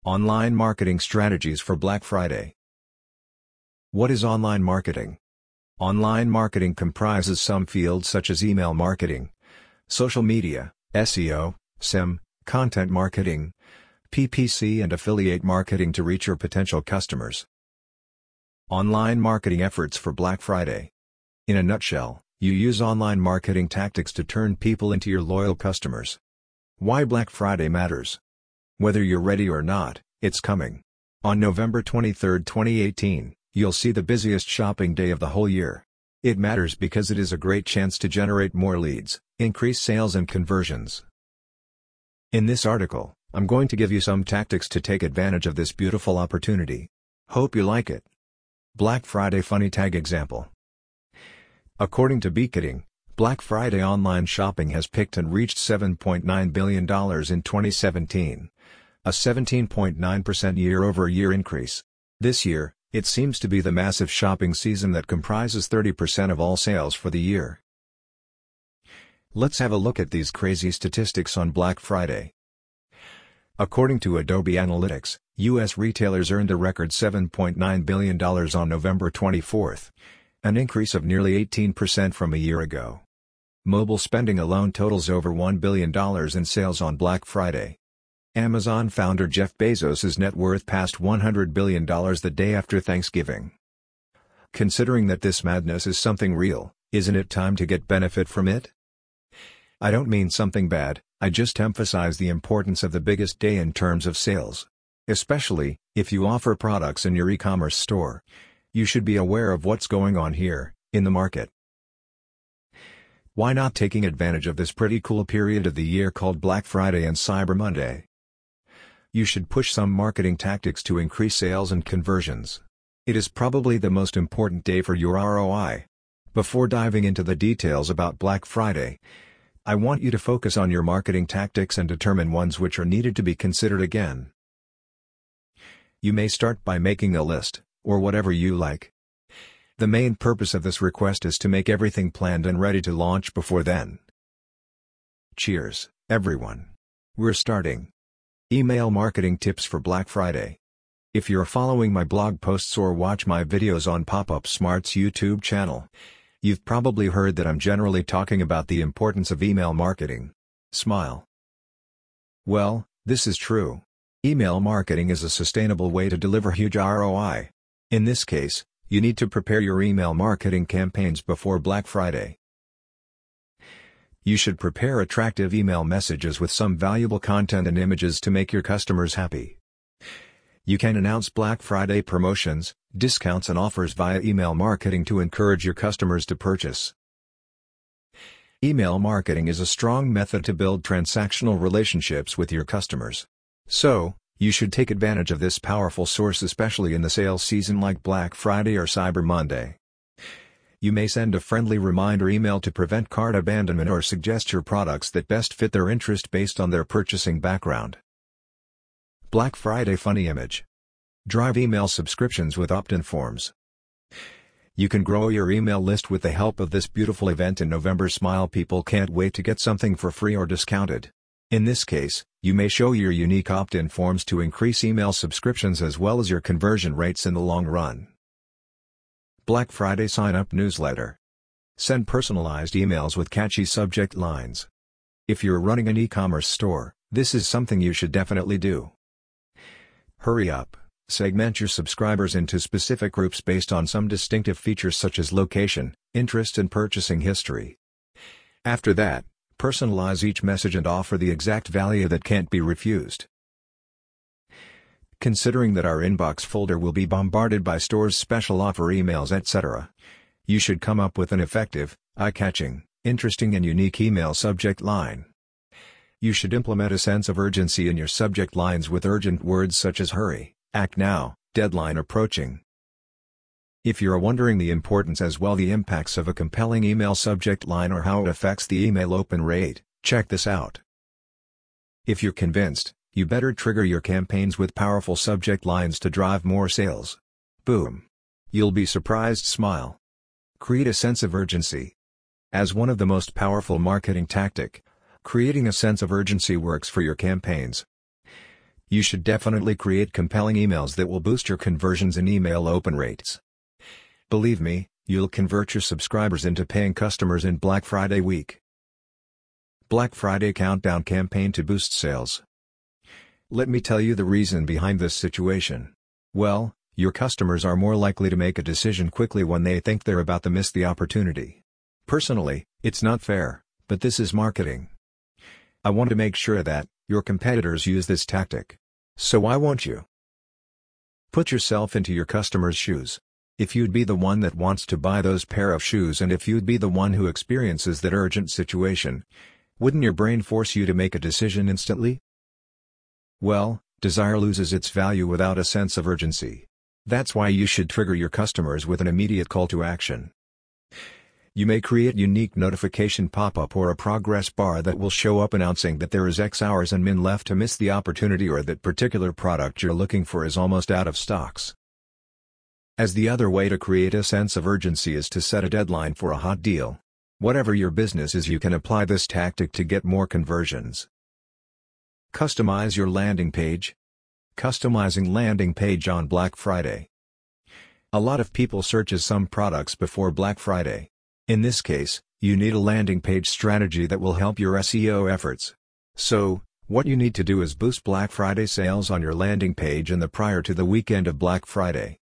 Online marketing strategies for Black Friday. What is online marketing? Online marketing comprises some fields such as email marketing, social media, SEO, SEM, content marketing, PPC and affiliate marketing to reach your potential customers. Online marketing efforts for Black Friday. In a nutshell, you use online marketing tactics to turn people into your loyal customers. Why Black Friday matters? Whether you're ready or not, it's coming. On November 23, 2018, you'll see the busiest shopping day of the whole year. It matters because it is a great chance to generate more leads, increase sales and conversions. In this article, I'm going to give you some tactics to take advantage of this beautiful opportunity. Hope you like it. Black Friday funny tag example. According to Beeketing, Black Friday online shopping has picked and reached $7.9 billion in 2017. A 17.9% year-over-year increase. This year, it seems to be the massive shopping season that comprises 30% of all sales for the year. Let's have a look at these crazy statistics on Black Friday. According to Adobe Analytics, U.S. retailers earned a record $7.9 billion on November 24, an increase of nearly 18% from a year ago. Mobile spending alone totals over $1 billion in sales on Black Friday. Amazon founder Jeff Bezos' net worth passed $100 billion the day after Thanksgiving. Considering that this madness is something real, isn't it time to get benefit from it? I don't mean something bad, I just emphasize the importance of the biggest day in terms of sales. Especially, if you offer products in your e-commerce store. You should be aware of what's going on here, in the market. Why not taking advantage of this pretty cool period of the year called Black Friday and Cyber Monday? You should push some marketing tactics to increase sales and conversions. It is probably the most important day for your ROI. Before diving into the details about Black Friday, I want you to focus on your marketing tactics and determine ones which are needed to be considered again. You may start by making a list, or whatever you like. The main purpose of this request is to make everything planned and ready to launch before then. Cheers, everyone. We're starting. Email marketing tips for Black Friday. If you're following my blog posts or watch my videos on Pop-Up Smart's YouTube channel, you've probably heard that I'm generally talking about the importance of email marketing. Smile. Well, this is true. Email marketing is a sustainable way to deliver huge ROI. In this case, you need to prepare your email marketing campaigns before Black Friday. You should prepare attractive email messages with some valuable content and images to make your customers happy. You can announce Black Friday promotions, discounts and offers via email marketing to encourage your customers to purchase. Email marketing is a strong method to build transactional relationships with your customers. So, you should take advantage of this powerful source, especially in the sales season like Black Friday or Cyber Monday. You may send a friendly reminder email to prevent cart abandonment or suggest your products that best fit their interest based on their purchasing background. Black Friday funny image. Drive email subscriptions with opt-in forms. You can grow your email list with the help of this beautiful event in November. Smile, people can't wait to get something for free or discounted. In this case, you may show your unique opt-in forms to increase email subscriptions as well as your conversion rates in the long run. Black Friday sign-up newsletter. Send personalized emails with catchy subject lines. If you're running an e-commerce store, this is something you should definitely do. Hurry up, segment your subscribers into specific groups based on some distinctive features such as location, interest and purchasing history. After that, personalize each message and offer the exact value that can't be refused. Considering that our inbox folder will be bombarded by stores' special offer emails, etc., you should come up with an effective, eye-catching, interesting and unique email subject line. You should implement a sense of urgency in your subject lines with urgent words such as hurry, act now, deadline approaching. If you're wondering the importance as well the impacts of a compelling email subject line or how it affects the email open rate, check this out. If you're convinced, you better trigger your campaigns with powerful subject lines to drive more sales. Boom. You'll be surprised. Smile. Create a sense of urgency. As one of the most powerful marketing tactic, creating a sense of urgency works for your campaigns. You should definitely create compelling emails that will boost your conversions and email open rates. Believe me, you'll convert your subscribers into paying customers in Black Friday week. Black Friday Countdown Campaign to boost sales. Let me tell you the reason behind this situation. Well, your customers are more likely to make a decision quickly when they think they're about to miss the opportunity. Personally, it's not fair, but this is marketing. I want to make sure that your competitors use this tactic. So why won't you? Put yourself into your customer's shoes. If you'd be the one that wants to buy those pair of shoes and if you'd be the one who experiences that urgent situation, wouldn't your brain force you to make a decision instantly? Well, desire loses its value without a sense of urgency. That's why you should trigger your customers with an immediate call to action. You may create unique notification pop-up or a progress bar that will show up announcing that there is X hours and min left to miss the opportunity or that particular product you're looking for is almost out of stocks. As the other way to create a sense of urgency is to set a deadline for a hot deal. Whatever your business is, you can apply this tactic to get more conversions. Customize your landing page. Customizing landing page on Black Friday. A lot of people searches some products before Black Friday. In this case, you need a landing page strategy that will help your SEO efforts. So, what you need to do is boost Black Friday sales on your landing page in the prior to the weekend of Black Friday.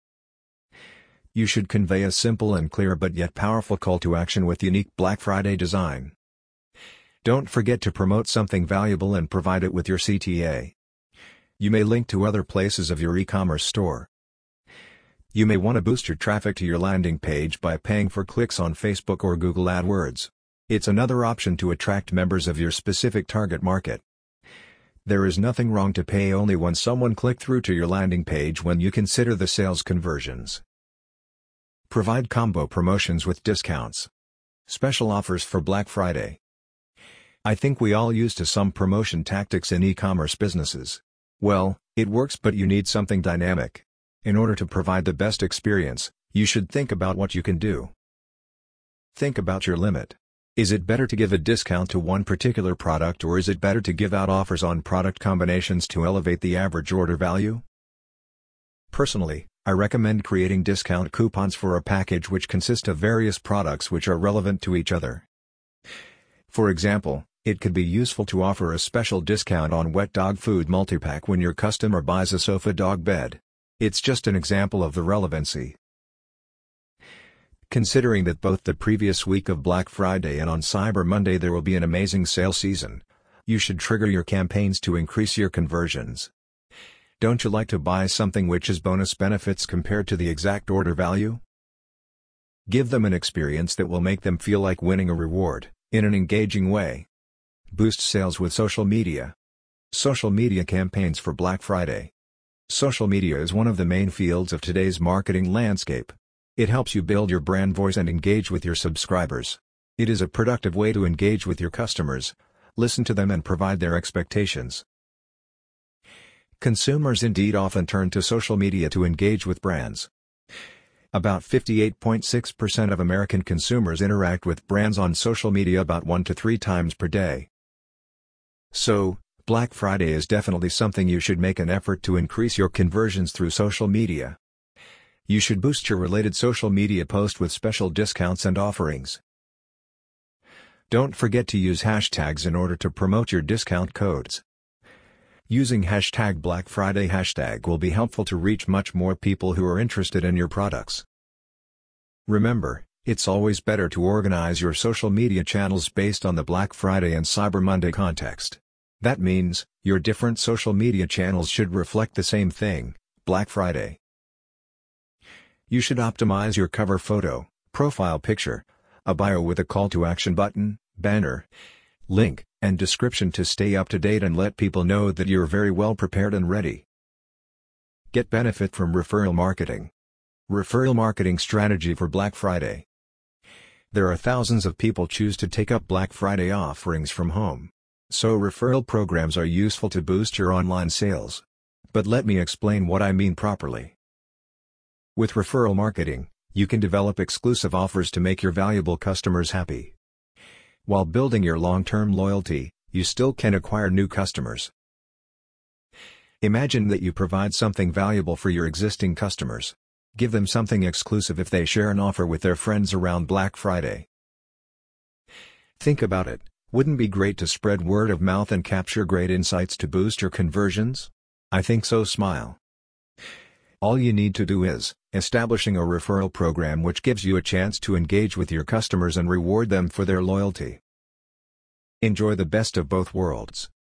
You should convey a simple and clear but yet powerful call to action with unique Black Friday design. Don't forget to promote something valuable and provide it with your CTA. You may link to other places of your e-commerce store. You may want to boost your traffic to your landing page by paying for clicks on Facebook or Google AdWords. It's another option to attract members of your specific target market. There is nothing wrong to pay only when someone clicked through to your landing page when you consider the sales conversions. Provide combo promotions with discounts. Special offers for Black Friday. I think we all used to some promotion tactics in e-commerce businesses. Well, it works, but you need something dynamic. In order to provide the best experience, you should think about what you can do. Think about your limit. Is it better to give a discount to one particular product, or is it better to give out offers on product combinations to elevate the average order value? Personally, I recommend creating discount coupons for a package which consists of various products which are relevant to each other. For example, it could be useful to offer a special discount on wet dog food multipack when your customer buys a sofa dog bed. It's just an example of the relevancy. Considering that both the previous week of Black Friday and on Cyber Monday there will be an amazing sale season, you should trigger your campaigns to increase your conversions. Don't you like to buy something which is bonus benefits compared to the exact order value? Give them an experience that will make them feel like winning a reward, in an engaging way. Boost sales with social media. Social media campaigns for Black Friday. Social media is one of the main fields of today's marketing landscape. It helps you build your brand voice and engage with your subscribers. It is a productive way to engage with your customers, listen to them and provide their expectations. Consumers indeed often turn to social media to engage with brands. About 58.6% of American consumers interact with brands on social media about 1 to 3 times per day. So, Black Friday is definitely something you should make an effort to increase your conversions through social media. You should boost your related social media post with special discounts and offerings. Don't forget to use hashtags in order to promote your discount codes. Using hashtag Black Friday hashtag will be helpful to reach much more people who are interested in your products. Remember, it's always better to organize your social media channels based on the Black Friday and Cyber Monday context. That means, your different social media channels should reflect the same thing, Black Friday. You should optimize your cover photo, profile picture, a bio with a call to action button, banner, link, and description to stay up to date and let people know that you're very well prepared and ready. Get benefit from referral marketing. Referral marketing strategy for Black Friday. There are thousands of people choose to take up Black Friday offerings from home. So referral programs are useful to boost your online sales. But let me explain what I mean properly. With referral marketing, you can develop exclusive offers to make your valuable customers happy. While building your long-term loyalty, you still can acquire new customers. Imagine that you provide something valuable for your existing customers. Give them something exclusive if they share an offer with their friends around Black Friday. Think about it, wouldn't it be great to spread word of mouth and capture great insights to boost your conversions? I think so. Smile. All you need to do is establishing a referral program which gives you a chance to engage with your customers and reward them for their loyalty. Enjoy the best of both worlds.